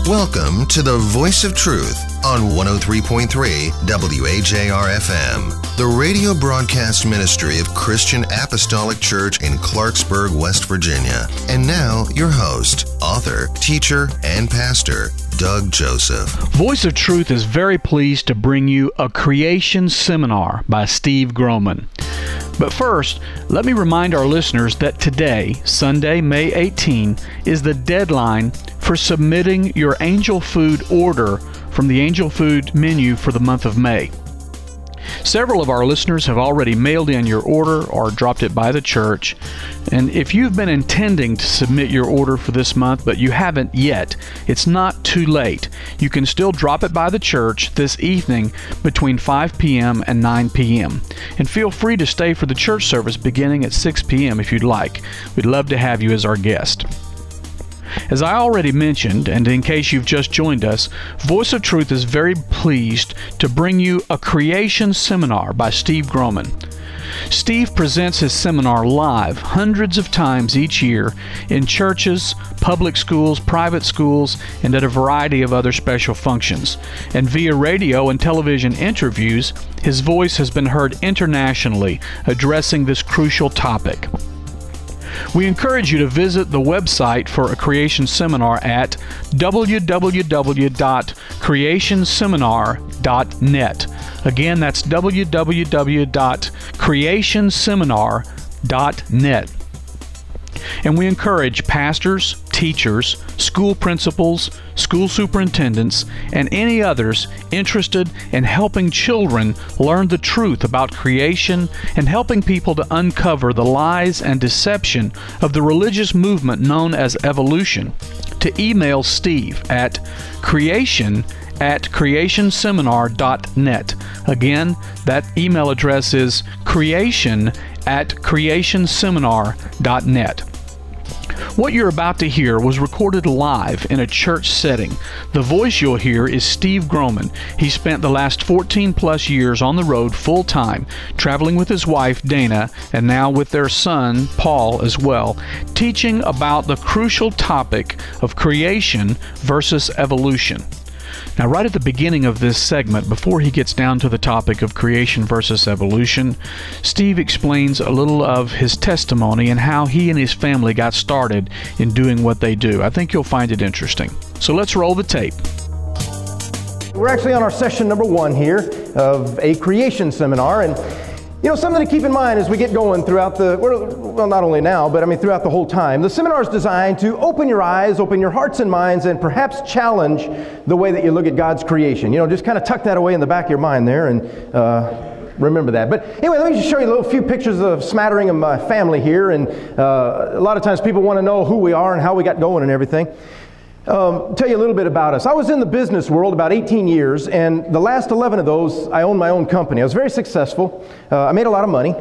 Welcome to the Voice of Truth on 103.3 WAJR-FM, the radio broadcast ministry of Christian Apostolic Church in Clarksburg, West Virginia. And now, your host, author, teacher, and pastor, Doug Joseph. Voice of Truth is very pleased to bring you a creation seminar by Steve Groman. But first, let me remind our listeners that today, Sunday, May 18, is the deadline for submitting your Angel Food order from the Angel Food menu for the month of May. Several of our listeners have already mailed in your order or dropped it by the church. And if you've been intending to submit your order for this month, but you haven't yet, it's not too late. You can still drop it by the church this evening between 5 p.m. and 9 p.m. And feel free to stay for the church service beginning at 6 p.m. if you'd like. We'd love to have you as our guest. As I already mentioned, and in case you've just joined us, Voice of Truth is very pleased to bring you a creation seminar by Steve Groman. Steve presents his seminar live hundreds of times each year in churches, public schools, private schools, and at a variety of other special functions. And via radio and television interviews, his voice has been heard internationally addressing this crucial topic. We encourage you to visit the website for a creation seminar at www.creationseminar.net. Again, that's www.creationseminar.net. And we encourage pastors, teachers, school principals, school superintendents, and any others interested in helping children learn the truth about creation and helping people to uncover the lies and deception of the religious movement known as evolution, to email Steve at creationseminar.net. Again, that email address is creationseminar.net. What you're about to hear was recorded live in a church setting. The voice you'll hear is Steve Groman. He spent the last 14 plus years on the road full time, traveling with his wife Dana, and now with their son Paul as well, teaching about the crucial topic of creation versus evolution. Now, right at the beginning of this segment, before he gets down to the topic of creation versus evolution, Steve explains a little of his testimony and how he and his family got started in doing what they do. I think you'll find it interesting. So let's roll the tape. We're actually on our session number 1 here of a creation seminar, and something to keep in mind as we get going throughout not only now, but throughout the whole time. The seminar is designed to open your eyes, open your hearts and minds, and perhaps challenge the way that you look at God's creation. Just kind of tuck that away in the back of your mind there and remember that. But anyway, let me just show you a few pictures of smattering of my family here. And a lot of times people want to know who we are and how we got going and everything. Tell you a little bit about us. I was in the business world about 18 years, and the last 11 of those, I owned my own company. I was very successful. I made a lot of money.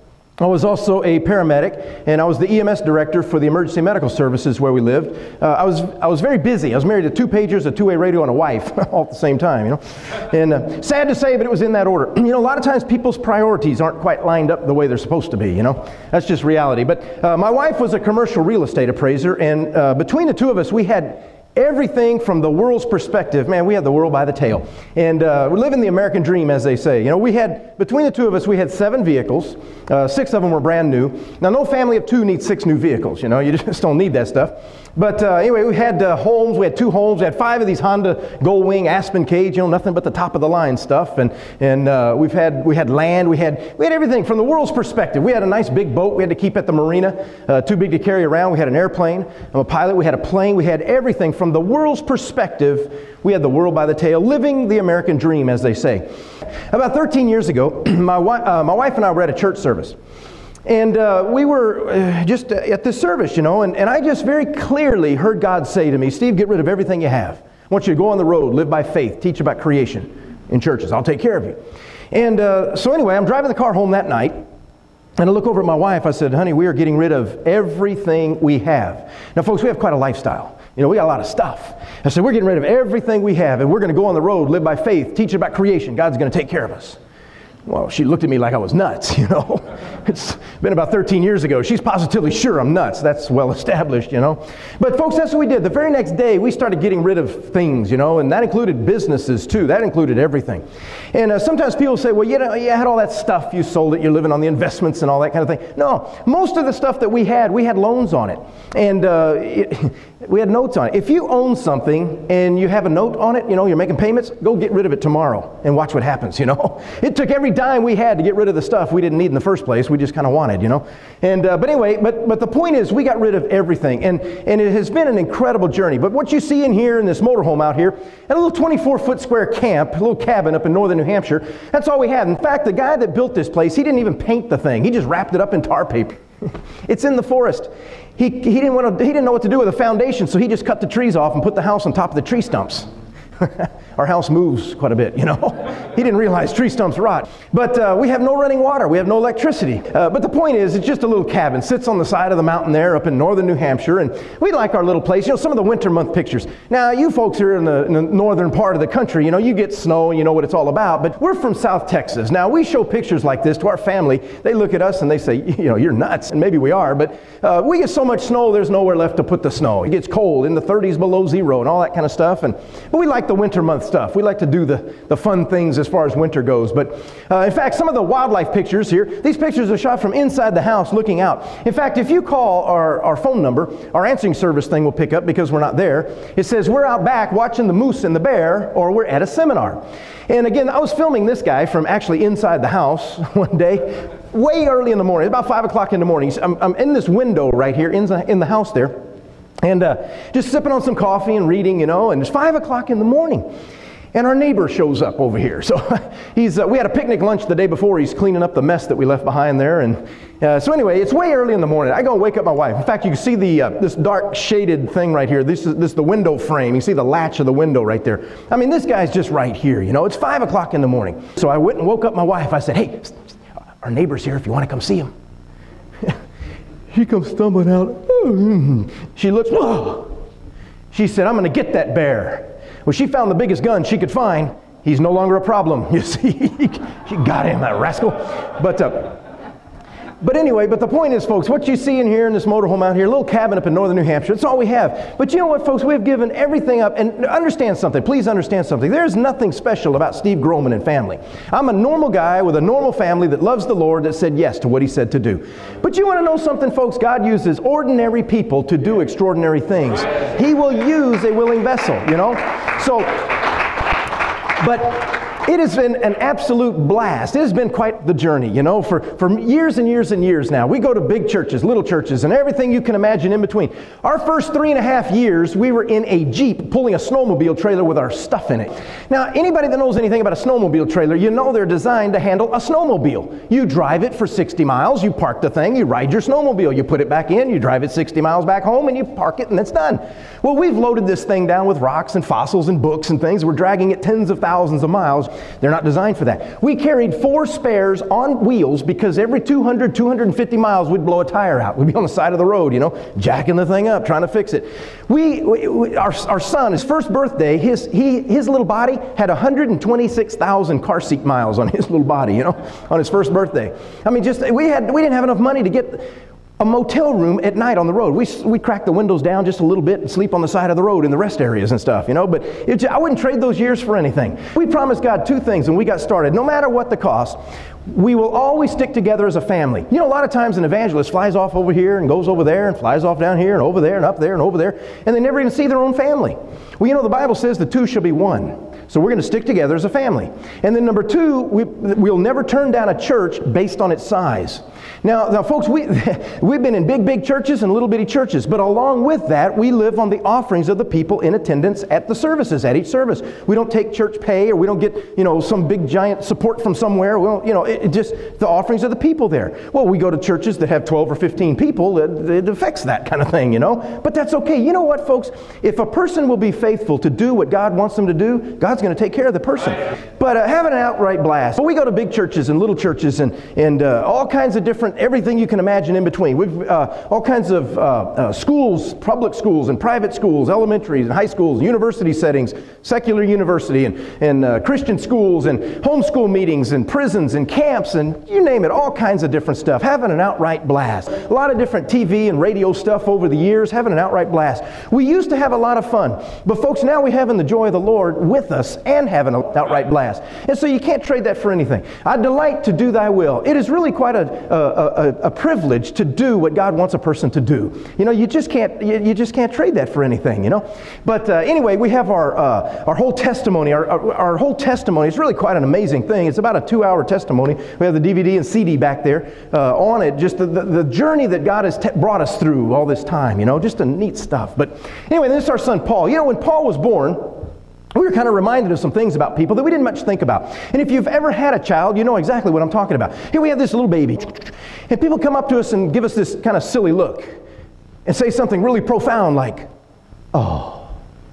I was also a paramedic, and I was the EMS director for the emergency medical services where we lived. I was very busy. I was married to 2 pagers, a 2-way radio, and a wife all at the same time, And sad to say, but it was in that order. A lot of times people's priorities aren't quite lined up the way they're supposed to be, That's just reality. But my wife was a commercial real estate appraiser, and between the two of us, we had everything from the world's perspective. Man, we had the world by the tail. And we're living the American dream, as they say. Between the two of us, we had 7 vehicles. 6 of them were brand new. Now, no family of 2 needs 6 new vehicles. You just don't need that stuff. But anyway, we had homes. We had 2 homes. We had 5 of these Honda Goldwing Aspen Cage. Nothing but the top of the line stuff. And we had land. We had everything from the world's perspective. We had a nice big boat. We had to keep at the marina. Too big to carry around. We had an airplane. I'm a pilot. We had a plane. We had everything from the world's perspective. We had the world by the tail, living the American dream, as they say. About 13 years ago, my wife and I were at a church service. And we were just at this service, and I just very clearly heard God say to me, Steve, get rid of everything you have. I want you to go on the road, live by faith, teach about creation in churches. I'll take care of you. And so anyway, I'm driving the car home that night, and I look over at my wife. I said, honey, we are getting rid of everything we have. Now, folks, we have quite a lifestyle. We got a lot of stuff. I said, we're getting rid of everything we have, and we're going to go on the road, live by faith, teach about creation. God's going to take care of us. Well, she looked at me like I was nuts, you know. It's been about 13 years ago. She's positively sure I'm nuts. That's well established, you know. But folks, that's what we did. The very next day, we started getting rid of things, you know, and that included businesses too. That included everything. And sometimes people say, well, you know, you had all that stuff, you sold it, you're living on the investments and all that kind of thing. No, most of the stuff that we had loans on it. And we had notes on it. If you own something and you have a note on it, you know, you're making payments, go get rid of it tomorrow and watch what happens, you know. It took every dime we had to get rid of the stuff we didn't need in the first place. We just kind of wanted, you know. And but anyway, but the point is, we got rid of everything, and it has been an incredible journey. But what you see in here in this motorhome out here, at a little 24-foot square camp, a little cabin up in northern New Hampshire, that's all we had. In fact, the guy that built this place, he didn't even paint the thing. He just wrapped it up in tar paper. It's in the forest. He didn't know what to do with the foundation, so he just cut the trees off and put the house on top of the tree stumps. Our house moves quite a bit, you know. He didn't realize tree stumps rot. But we have no running water. We have no electricity. But the point is, it's just a little cabin. Sits on the side of the mountain there up in northern New Hampshire. And we like our little place. You know, some of the winter month pictures. Now, you folks here in the northern part of the country, you know, you get snow and you know what it's all about. But we're from South Texas. Now, we show pictures like this to our family. They look at us and they say, you know, you're nuts. And maybe we are. But we get so much snow, there's nowhere left to put the snow. It gets cold in the 30s below zero and all that kind of stuff. But we like the winter month stuff. We like to do the fun things as far as winter goes. But in fact, some of the wildlife pictures here, these pictures are shot from inside the house looking out. In fact, if you call our phone number, our answering service thing will pick up because we're not there. It says we're out back watching the moose and the bear, or we're at a seminar. And again, I was filming this guy from actually inside the house one day, way early in the morning, about 5 o'clock in the morning. I'm in this window right here in the house there. And just sipping on some coffee and reading, you know, and it's 5 o'clock in the morning. And our neighbor shows up over here. So we had a picnic lunch the day before. He's cleaning up the mess that we left behind there. And so anyway, it's way early in the morning. I go wake up my wife. In fact, you can see this dark shaded thing right here. This is the window frame. You see the latch of the window right there. I mean, this guy's just right here, you know. It's 5 o'clock in the morning. So I went and woke up my wife. I said, hey, our neighbor's here if you want to come see him. She comes stumbling out. She looks, whoa. She said, I'm going to get that bear. Well, she found the biggest gun she could find. He's no longer a problem. You see, she got him, that rascal. But anyway, the point is, folks, what you see in here in this motorhome out here, a little cabin up in northern New Hampshire, that's all we have. But you know what, folks, we've given everything up. And understand something, please understand something. There's nothing special about Steve Groman and family. I'm a normal guy with a normal family that loves the Lord, that said yes to what he said to do. But you want to know something, folks? God uses ordinary people to do extraordinary things. He will use a willing vessel, you know. So, but it has been an absolute blast. It has been quite the journey, you know, for years and years and years now. We go to big churches, little churches, and everything you can imagine in between. Our first 3.5 years, we were in a Jeep pulling a snowmobile trailer with our stuff in it. Now, anybody that knows anything about a snowmobile trailer, you know they're designed to handle a snowmobile. You drive it for 60 miles, you park the thing, you ride your snowmobile, you put it back in, you drive it 60 miles back home, and you park it, and it's done. Well, we've loaded this thing down with rocks and fossils and books and things. We're dragging it tens of thousands of miles. They're not designed for that. We carried 4 spares on wheels because every 200, 250 miles we'd blow a tire out. We'd be on the side of the road, you know, jacking the thing up, trying to fix it. Our son, his first birthday, his little body had 126,000 car seat miles on his little body, you know, on his first birthday. I mean, we didn't have enough money to get a motel room at night on the road. We crack the windows down just a little bit and sleep on the side of the road in the rest areas and stuff, you know, but I wouldn't trade those years for anything. We promised God 2 things when we got started. No matter what the cost, we will always stick together as a family. You know, a lot of times an evangelist flies off over here and goes over there and flies off down here and over there and up there and over there, and they never even see their own family. Well, you know, the Bible says the 2 shall be 1. So we're going to stick together as a family. And then number 2, we'll never turn down a church based on its size. Now folks, we've been in big churches and little bitty churches, but along with that, we live on the offerings of the people in attendance at the services, at each service. We don't take church pay, or we don't get, you know, some big giant support from somewhere. Well, you know, it just the offerings of the people there. Well, we go to churches that have 12 or 15 people, it affects that kind of thing, you know. But that's okay. You know what, folks? If a person will be faithful to do what God wants them to do, God God's going to take care of the person. But having an outright blast. Well, we go to big churches and little churches and all kinds of different, everything you can imagine in between. We've all kinds of schools, public schools and private schools, elementaries and high schools, university settings, secular university and Christian schools and homeschool meetings and prisons and camps and you name it, all kinds of different stuff. Having an outright blast. A lot of different TV and radio stuff over the years, having an outright blast. We used to have a lot of fun, but folks, now we're having the joy of the Lord with us and having an outright blast. And so you can't trade that for anything. I delight to do thy will. It is really quite a privilege to do what God wants a person to do. You know, you just can't trade that for anything, you know. But anyway, we have our whole testimony. Our whole testimony is really quite an amazing thing. It's about a 2-hour testimony. We have the DVD and CD back there on it. Just the journey that God has brought us through all this time, you know, just a neat stuff. But anyway, this is our son Paul. You know, when Paul was born, we were kind of reminded of some things about people that we didn't much think about. And if you've ever had a child, you know exactly what I'm talking about. Here we have this little baby. And people come up to us and give us this kind of silly look and say something really profound like, oh,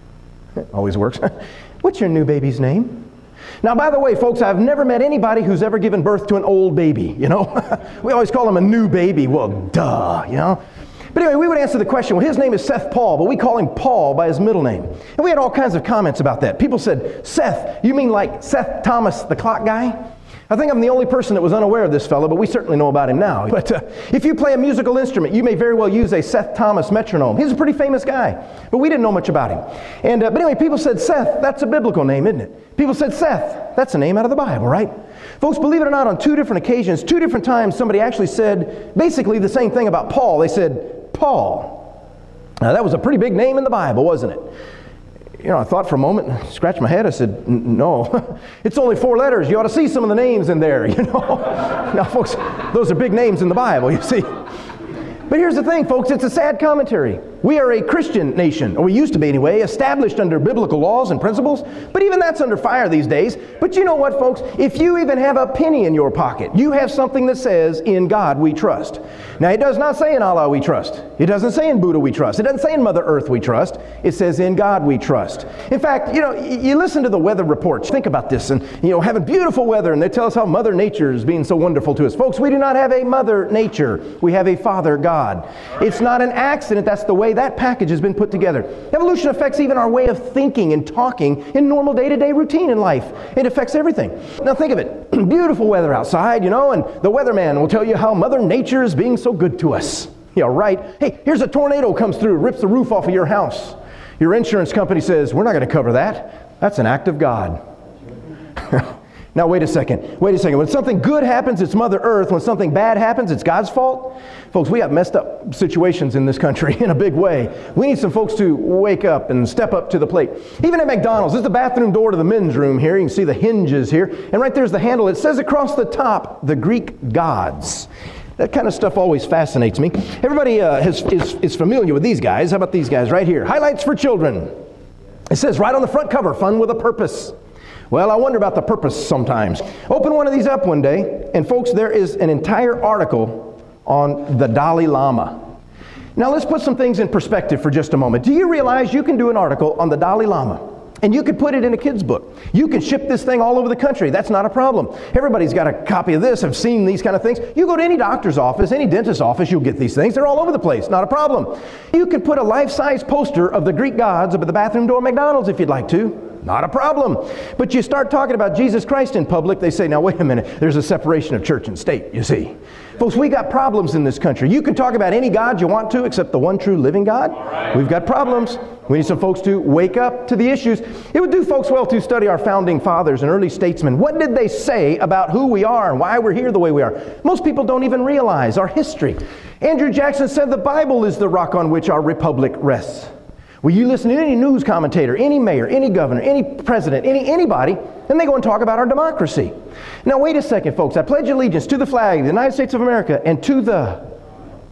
it always works. What's your new baby's name? Now, by the way, folks, I've never met anybody who's ever given birth to an old baby, you know. We always call them a new baby. Well, duh, you know. But anyway, we would answer the question, well, his name is Seth Paul, but we call him Paul by his middle name. And we had all kinds of comments about that. People said, Seth, you mean like Seth Thomas, the clock guy? I think I'm the only person that was unaware of this fellow, but we certainly know about him now. But if you play a musical instrument, you may very well use a Seth Thomas metronome. He's a pretty famous guy, but we didn't know much about him. And but anyway, people said, Seth, that's a biblical name, isn't it? People said, Seth, that's a name out of the Bible, right? Folks, believe it or not, on 2 different occasions, 2 different times, somebody actually said basically the same thing about Paul. They said, Paul. Now, that was a pretty big name in the Bible, wasn't it? You know, I thought for a moment, scratched my head, I said, no. It's only 4 letters. You ought to see some of the names in there, you know. Now, folks, those are big names in the Bible, you see. But here's the thing, folks, it's a sad commentary. We are a Christian nation, or we used to be anyway, established under biblical laws and principles, but even that's under fire these days. But you know what, folks? If you even have a penny in your pocket, you have something that says, in God we trust. Now, it does not say in Allah we trust. It doesn't say in Buddha we trust. It doesn't say in Mother Earth we trust. It says in God we trust. In fact, you know, you listen to the weather reports. Think about this, and, you know, having beautiful weather, and they tell us how Mother Nature is being so wonderful to us. Folks, we do not have a Mother Nature. We have a Father God. It's not an accident. That's the way that package has been put together. Evolution affects even our way of thinking and talking in normal day-to-day routine in life. It affects everything. Now think of it. Beautiful weather outside, you know, and the weatherman will tell you how Mother Nature is being so good to us. Yeah, right. Hey, here's a tornado comes through, rips the roof off of your house. Your insurance company says, we're not going to cover that. That's an act of God. Now, wait a second. When something good happens, it's Mother Earth. When something bad happens, it's God's fault. Folks, we have messed up situations in this country in a big way. We need some folks to wake up and step up to the plate. Even at McDonald's, this is the bathroom door to the men's room here. You can see the hinges here. And right there's the handle. It says across the top, the Greek gods. That kind of stuff always fascinates me. Everybody is familiar with these guys. How about these guys right here? Highlights for children. It says right on the front cover, fun with a purpose. Well, I wonder about the purpose sometimes. Open one of these up one day, and folks, there is an entire article on the Dalai Lama. Now, let's put some things in perspective for just a moment. Do you realize you can do an article on the Dalai Lama, and you could put it in a kid's book? You can ship this thing all over the country. That's not a problem. Everybody's got a copy of this, have seen these kind of things. You go to any doctor's office, any dentist's office, you'll get these things. They're all over the place. Not a problem. You could put a life-size poster of the Greek gods up at the bathroom door of McDonald's if you'd like to. Not a problem. But you start talking about Jesus Christ in public, they say, now wait a minute, there's a separation of church and state, you see. Folks, we got problems in this country. You can talk about any God you want to except the one true living God. Right. We've got problems. We need some folks to wake up to the issues. It would do folks well to study our founding fathers and early statesmen. What did they say about who we are and why we're here the way we are? Most people don't even realize our history. Andrew Jackson said the Bible is the rock on which our republic rests. Well, you listen to any news commentator, any mayor, any governor, any president, anybody, and they go and talk about our democracy. Now, wait a second, folks. I pledge allegiance to the flag of the United States of America and to the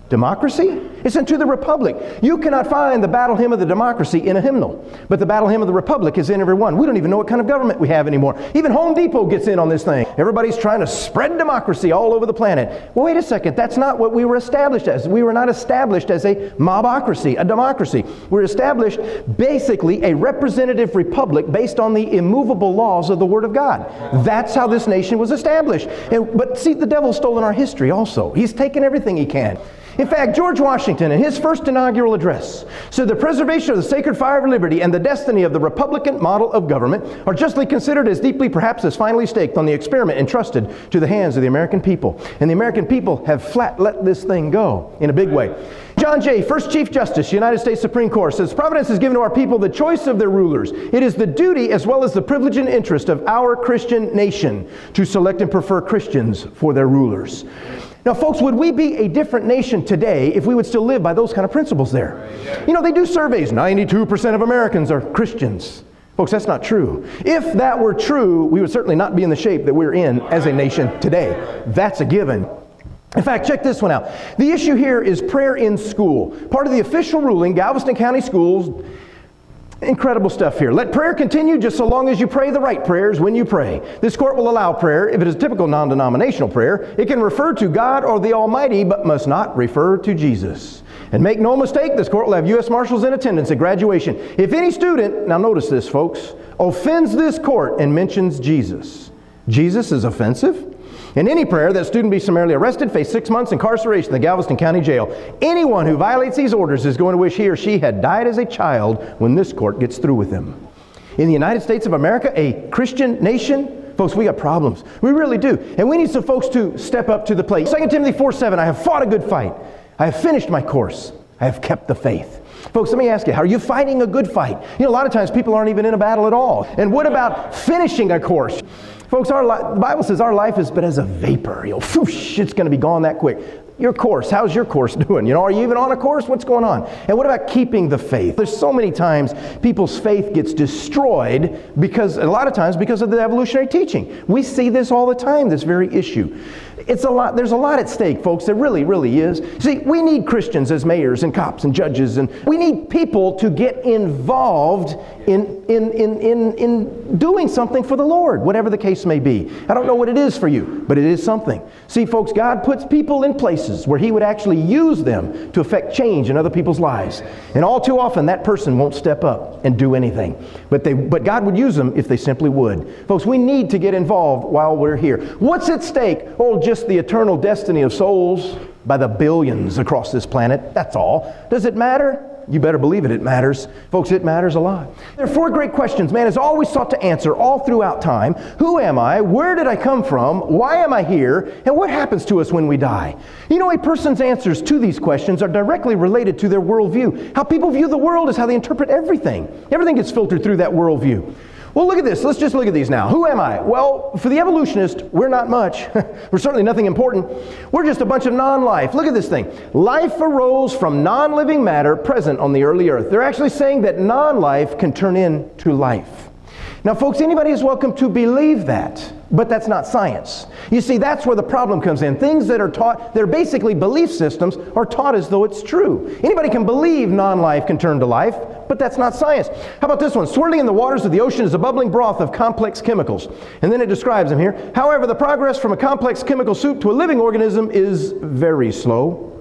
Democracy? It's into the Republic. You cannot find the battle hymn of the democracy in a hymnal, but the battle hymn of the Republic is in every one. We don't even know what kind of government we have anymore. Even Home Depot gets in on this thing. Everybody's trying to spread democracy all over the planet. Well, wait a second. That's not what we were established as. We were not established as a mobocracy, a democracy. We're established basically a representative republic based on the immovable laws of the Word of God. That's how this nation was established. But see, the devil's stolen our history also. He's taken everything he can. In fact, George Washington, in his first inaugural address, said the preservation of the sacred fire of liberty and the destiny of the Republican model of government are justly considered as deeply, perhaps as finally staked on the experiment entrusted to the hands of the American people. And the American people have flat let this thing go in a big way. John Jay, first Chief Justice, United States Supreme Court, says, Providence has given to our people the choice of their rulers. It is the duty as well as the privilege and interest of our Christian nation to select and prefer Christians for their rulers. Now, folks, would we be a different nation today if we would still live by those kind of principles there? You know, they do surveys. 92% of Americans are Christians. Folks, that's not true. If that were true, we would certainly not be in the shape that we're in as a nation today. That's a given. In fact, check this one out. The issue here is prayer in school. Part of the official ruling, Galveston County Schools, incredible stuff here. Let prayer continue just so long as you pray the right prayers when you pray. This court will allow prayer if it is typical non-denominational prayer. It can refer to God or the Almighty, but must not refer to Jesus. And make no mistake, this court will have U.S. Marshals in attendance at graduation. If any student, now notice this, folks, offends this court and mentions Jesus, Jesus is offensive. In any prayer, that student be summarily arrested, face 6 months incarceration in the Galveston County Jail. Anyone who violates these orders is going to wish he or she had died as a child when this court gets through with them. In the United States of America, a Christian nation, folks, we got problems. We really do. And we need some folks to step up to the plate. 2 Timothy 4:7, I have fought a good fight. I have finished my course. I have kept the faith. Folks, let me ask you, are you fighting a good fight? You know, a lot of times people aren't even in a battle at all. And what about finishing a course? Folks, the Bible says our life is but as a vapor. You know, whoosh, it's going to be gone that quick. Your course, how's your course doing? You know, are you even on a course? What's going on? And what about keeping the faith? There's so many times people's faith gets destroyed because, a lot of times, because of the evolutionary teaching. We see this all the time, this very issue. It's a lot. There's a lot at stake, folks. There really, really is. See, we need Christians as mayors and cops and judges, and we need people to get involved in doing something for the Lord, whatever the case may be. I don't know what it is for you, but it is something. See, folks, God puts people in places where He would actually use them to affect change in other people's lives. And all too often, that person won't step up and do anything. But God would use them if they simply would. Folks, we need to get involved while we're here. What's at stake? Oh, just the eternal destiny of souls by the billions across this planet. That's all. Does it matter? You better believe it, it matters. Folks, it matters a lot. There are 4 great questions man has always sought to answer all throughout time. Who am I? Where did I come from? Why am I here? And what happens to us when we die? You know, a person's answers to these questions are directly related to their worldview. How people view the world is how they interpret everything. Everything gets filtered through that worldview. Well, look at this. Let's just look at these now. Who am I? Well, for the evolutionist, we're not much. We're certainly nothing important. We're just a bunch of non-life. Look at this thing. Life arose from non-living matter present on the early earth. They're actually saying that non-life can turn into life. Now, folks, anybody is welcome to believe that, but that's not science. You see, that's where the problem comes in. Things that are taught, they're basically belief systems, are taught as though it's true. Anybody can believe non-life can turn to life, but that's not science. How about this one? Swirling in the waters of the ocean is a bubbling broth of complex chemicals. And then it describes them here. However, the progress from a complex chemical soup to a living organism is very slow.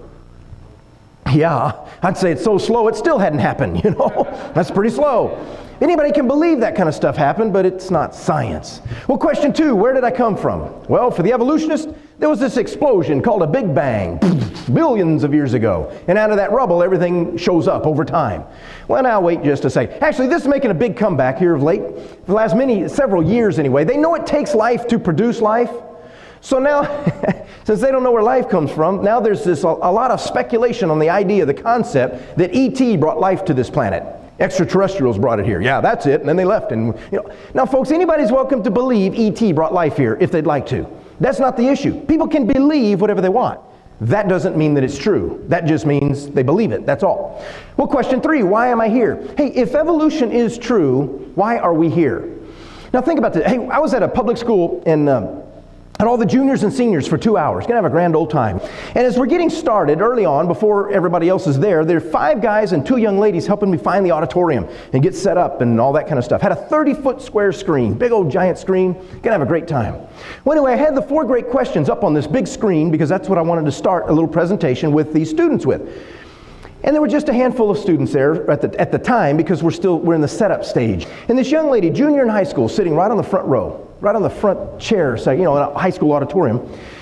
Yeah, I'd say it's so slow it still hadn't happened, you know. That's pretty slow. Anybody can believe that kind of stuff happened, but it's not science. Well, question 2, where did I come from? Well, for the evolutionist, there was this explosion called a Big Bang, billions of years ago. And out of that rubble, everything shows up over time. Well, now wait just a second. Actually, this is making a big comeback here of late. For the last several years anyway. They know it takes life to produce life. So now, since they don't know where life comes from, now there's a lot of speculation on the idea, the concept, that E.T. brought life to this planet. Extraterrestrials brought it here. Yeah, that's it. And then they left. And now, folks, anybody's welcome to believe E.T. brought life here if they'd like to. That's not the issue. People can believe whatever they want. That doesn't mean that it's true. That just means they believe it. That's all. Well, question 3, why am I here? Hey, if evolution is true, why are we here? Now, think about this. Hey, I was at a public school in and all the juniors and seniors for 2 hours. Gonna have a grand old time. And as we're getting started early on, before everybody else is there are 5 guys and 2 young ladies helping me find the auditorium and get set up and all that kind of stuff. Had a 30-foot square screen, big old giant screen. Gonna have a great time. Well, anyway, I had the 4 great questions up on this big screen because that's what I wanted to start a little presentation with these students with. And there were just a handful of students there at the time because we're in the setup stage. And this young lady, junior in high school, sitting right on the front row, right on the front chair, so, in a high school auditorium.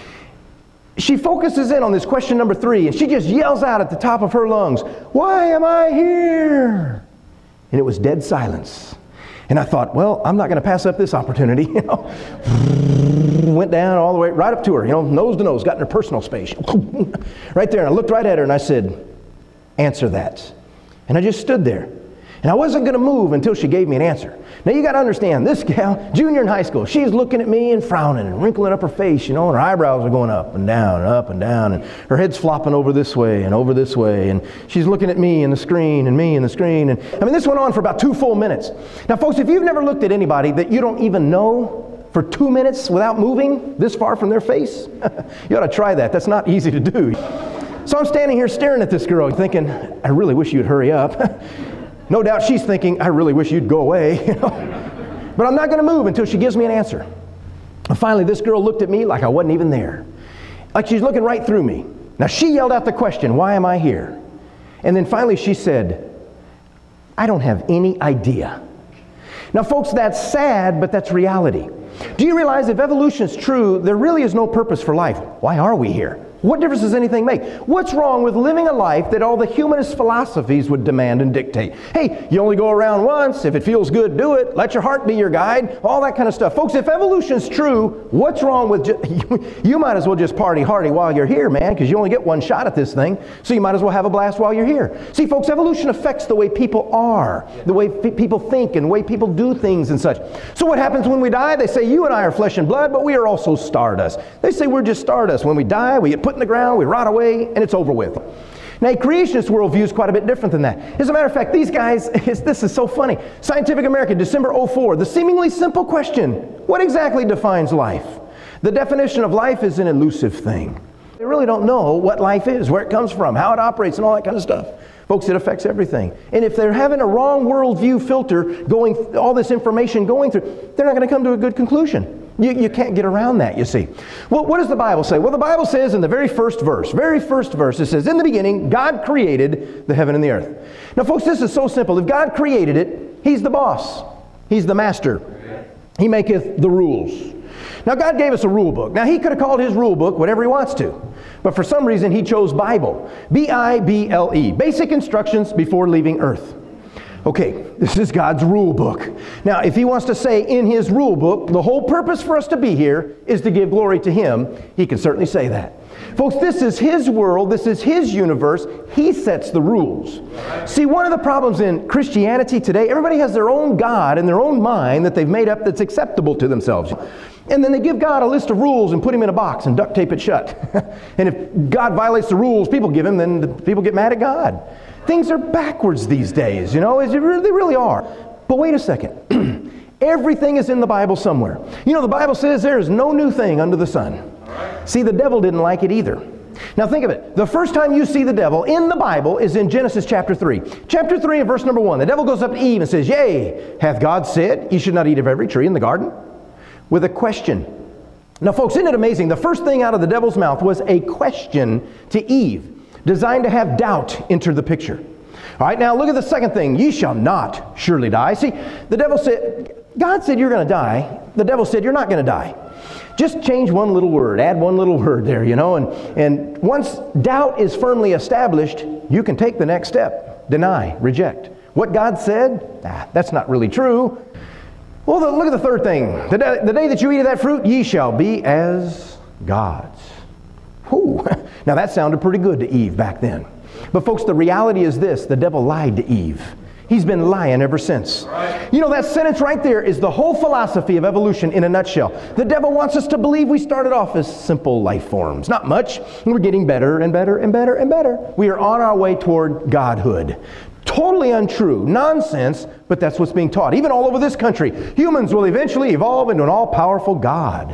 She focuses in on this question number 3, and she just yells out at the top of her lungs, "Why am I here?" And it was dead silence. And I thought, well, I'm not going to pass up this opportunity. Went down all the way right up to her, nose to nose, got in her personal space. Right there, and I looked right at her and I said, "Answer that." And I just stood there. And I wasn't going to move until she gave me an answer. Now you got to understand, this gal, junior in high school, she's looking at me and frowning and wrinkling up her face, and her eyebrows are going up and down and up and down, and her head's flopping over this way and over this way, and she's looking at me and the screen and me and the screen. And this went on for about 2 full minutes. Now folks, if you've never looked at anybody that you don't even know for 2 minutes without moving this far from their face, you ought to try that. That's not easy to do. So I'm standing here staring at this girl thinking, I really wish you'd hurry up. No doubt she's thinking, I really wish you'd go away. But I'm not going to move until she gives me an answer. And finally, this girl looked at me like I wasn't even there. Like she's looking right through me. Now she yelled out the question, "Why am I here?" And then finally she said, "I don't have any idea." Now folks, that's sad, but that's reality. Do you realize if evolution is true, there really is no purpose for life? Why are we here? What difference does anything make? What's wrong with living a life that all the humanist philosophies would demand and dictate? Hey, you only go around once. If it feels good, do it. Let your heart be your guide. All that kind of stuff. Folks, if evolution's true, what's wrong with you might as well just party hardy while you're here, man, because you only get one shot at this thing. So you might as well have a blast while you're here. See, folks, evolution affects the way people are, the way people think, and the way people do things and such. So what happens when we die? They say, you and I are flesh and blood, but we are also stardust. They say we're just stardust. When we die, we get put in the ground, we rot away, and it's over with. Now, a creationist worldview is quite a bit different than that. As a matter of fact, these guys, this is so funny. Scientific American, December 04, the seemingly simple question, what exactly defines life? The definition of life is an elusive thing. They really don't know what life is, where it comes from, how it operates, and all that kind of stuff. Folks, it affects everything. And if they're having a wrong worldview filter all this information going through, they're not going to come to a good conclusion. You can't get around that, you see. Well, what does the Bible say? Well, the Bible says in the very first verse, it says, in the beginning, God created the heaven and the earth. Now, folks, this is so simple. If God created it, He's the boss. He's the master. He maketh the rules. Now, God gave us a rule book. Now, He could have called His rule book whatever He wants to. But for some reason, He chose Bible. B-I-B-L-E. Basic instructions before leaving earth. Okay, this is God's rule book. Now, if He wants to say in His rule book, the whole purpose for us to be here is to give glory to Him, He can certainly say that. Folks, this is His world, this is His universe, He sets the rules. See, one of the problems in Christianity today, everybody has their own God in their own mind that they've made up that's acceptable to themselves. And then they give God a list of rules and put Him in a box and duct tape it shut. And if God violates the rules people give Him, then people get mad at God. Things are backwards these days, they really are. But wait a second. Everything is in the Bible somewhere. The Bible says there is no new thing under the sun. See, the devil didn't like it either. Now think of it. The first time you see the devil in the Bible is in Genesis chapter 3. Chapter 3 and verse number 1. The devil goes up to Eve and says, Yea, hath God said, ye should not eat of every tree in the garden? With a question. Now folks, isn't it amazing? The first thing out of the devil's mouth was a question to Eve, designed to have doubt enter the picture. All right, now look at the second thing. Ye shall not surely die. See, the devil said, God said you're going to die. The devil said you're not going to die. Just change one little word, add one little word there, and once doubt is firmly established, you can take the next step. Deny, reject. What God said, that's not really true. Well, look at the third thing. The day that you eat of that fruit, ye shall be as gods. Whew. Now that sounded pretty good to Eve back then. But folks, the reality is this. The devil lied to Eve. He's been lying ever since. Right. That sentence right there is the whole philosophy of evolution in a nutshell. The devil wants us to believe we started off as simple life forms. Not much. And we're getting better and better and better and better. We are on our way toward godhood. Totally untrue. Nonsense, but that's what's being taught. Even all over this country, humans will eventually evolve into an all-powerful God.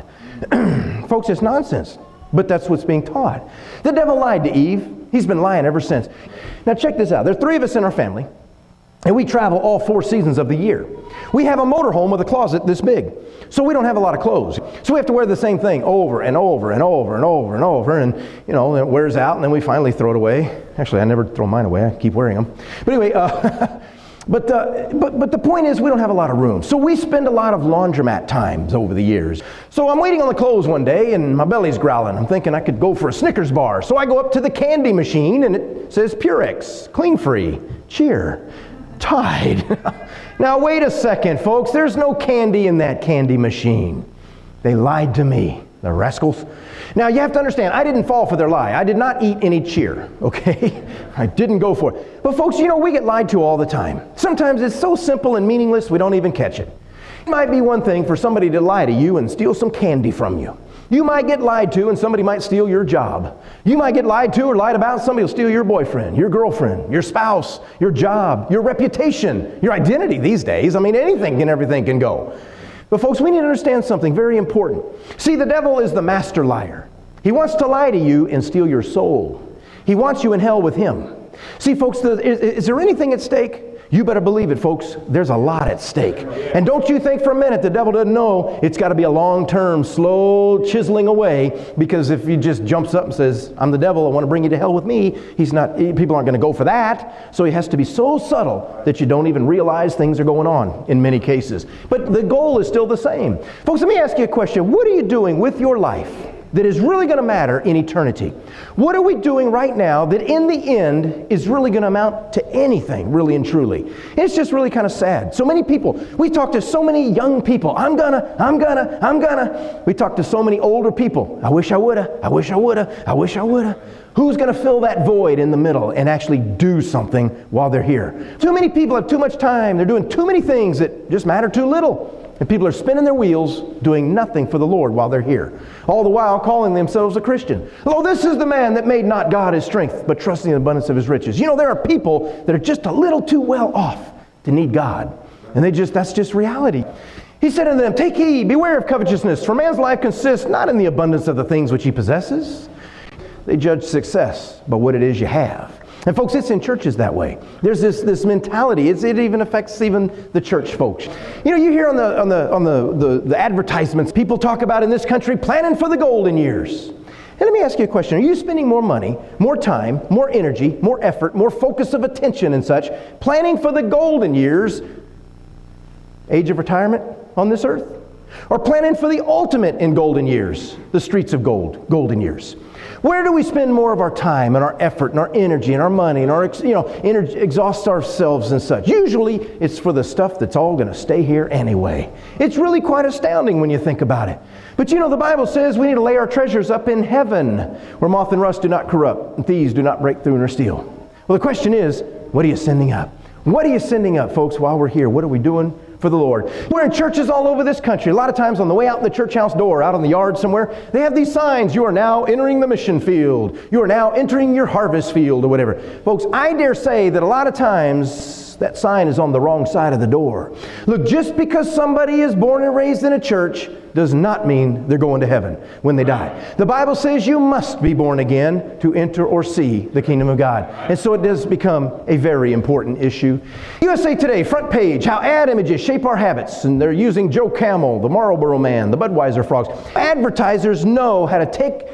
Folks, it's nonsense. But that's what's being taught. The devil lied to Eve. He's been lying ever since. Now check this out. There are 3 of us in our family, and we travel all 4 seasons of the year. We have a motorhome with a closet this big, so we don't have a lot of clothes. So we have to wear the same thing over and over and over and over and over, and you know, it wears out, and then we finally throw it away. Actually, I never throw mine away. I keep wearing them. But anyway, But the point is, we don't have a lot of room. So we spend a lot of laundromat times over the years. So I'm waiting on the clothes one day, and my belly's growling. I'm thinking I could go for a Snickers bar. So I go up to the candy machine, and it says Purex, Clean Free, Cheer, Tide. Now wait a second, folks. There's no candy in that candy machine. They lied to me, the rascals. Now you have to understand, I didn't fall for their lie. I did not eat any Cheer, okay? I didn't go for it. But folks, you know, we get lied to all the time. Sometimes it's so simple and meaningless we don't even catch it. It might be one thing for somebody to lie to you and steal some candy from you. You might get lied to and somebody might steal your job. You might get lied to or lied about, somebody will steal your boyfriend, your girlfriend, your spouse, your job, your reputation, your identity these days. I mean, anything and everything can go. But folks, we need to understand something very important. See, the devil is the master liar. He wants to lie to you and steal your soul. He wants you in hell with him. See, folks, is there anything at stake? You better believe it, folks. There's a lot at stake. And don't you think for a minute the devil doesn't know it's got to be a long-term, slow chiseling away, because if he just jumps up and says, I'm the devil, I want to bring you to hell with me, people aren't going to go for that. So he has to be so subtle that you don't even realize things are going on in many cases. But the goal is still the same. Folks, let me ask you a question. What are you doing with your life that is really going to matter in eternity? What are we doing right now that in the end is really going to amount to anything, really and truly? It's just really kind of sad. So many people, we talk to so many young people, I'm gonna. We talk to so many older people, I wish I woulda. Who's going to fill that void in the middle and actually do something while they're here? Too many people have too much time. They're doing too many things that just matter too little. And people are spinning their wheels, doing nothing for the Lord while they're here. All the while calling themselves a Christian. Oh, this is the man that made not God his strength, but trusting in the abundance of his riches. You know, there are people that are just a little too well off to need God. And that's just reality. He said unto them, take heed, beware of covetousness, for man's life consists not in the abundance of the things which he possesses. They judge success by what it is you have. And folks, it's in churches that way. There's this mentality. It even affects even the church folks. You know, you hear on the advertisements, people talk about in this country planning for the golden years. And let me ask you a question. Are you spending more money, more time, more energy, more effort, more focus of attention and such, planning for the golden years, age of retirement on this earth? Or planning for the ultimate in golden years, the streets of gold, golden years? Where do we spend more of our time and our effort and our energy and our money and our, exhaust ourselves and such? Usually it's for the stuff that's all going to stay here anyway. It's really quite astounding when you think about it. But you know, the Bible says we need to lay our treasures up in heaven, where moth and rust do not corrupt and thieves do not break through nor steal. Well, the question is, what are you sending up? What are you sending up, folks, while we're here? What are we doing for the Lord? We're in churches all over this country. A lot of times on the way out the church house door, out on the yard somewhere, they have these signs. You are now entering the mission field. You are now entering your harvest field or whatever. Folks, I dare say that a lot of times that sign is on the wrong side of the door. Look, just because somebody is born and raised in a church does not mean they're going to heaven when they die. The Bible says you must be born again to enter or see the kingdom of God. And so it does become a very important issue. USA Today, front page, how ad images shape our habits. And they're using Joe Camel, the Marlboro Man, the Budweiser frogs. Advertisers know how to take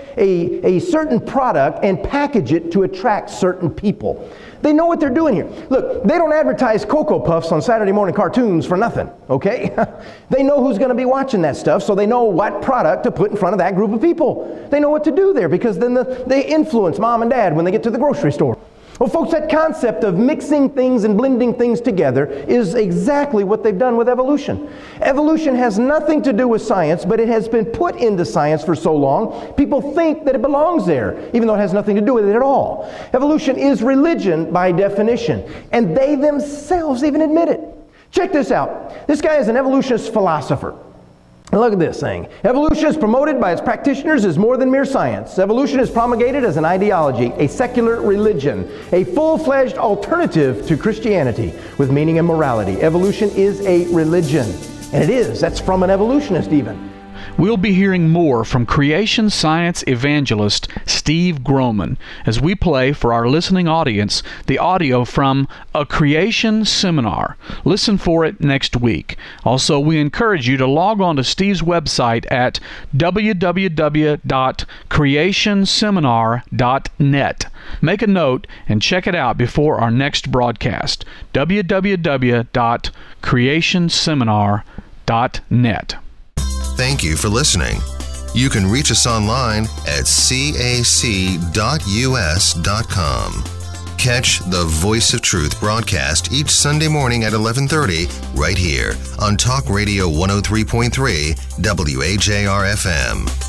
a certain product and package it to attract certain people. They know what they're doing here. Look, they don't advertise Cocoa Puffs on Saturday morning cartoons for nothing, okay? They know who's going to be watching that stuff, so they know what product to put in front of that group of people. They know what to do there, because then they influence mom and dad when they get to the grocery store. Well, folks, that concept of mixing things and blending things together is exactly what they've done with evolution. Evolution has nothing to do with science, but it has been put into science for so long, people think that it belongs there, even though it has nothing to do with it at all. Evolution is religion by definition, and they themselves even admit it. Check this out. This guy is an evolutionist philosopher. And look at this thing. Evolution is promoted by its practitioners as more than mere science. Evolution is promulgated as an ideology, a secular religion, a full-fledged alternative to Christianity with meaning and morality. Evolution is a religion. And it is. That's from an evolutionist even. we'll be hearing more from creation science evangelist Steve Groman as we play for our listening audience the audio from A Creation Seminar. Listen for it next week. Also, we encourage you to log on to Steve's website at www.creationseminar.net. Make a note and check it out before our next broadcast. www.creationseminar.net. Thank you for listening. You can reach us online at cac.us.com. Catch the Voice of Truth broadcast each Sunday morning at 11:30 right here on Talk Radio 103.3 WAJR FM.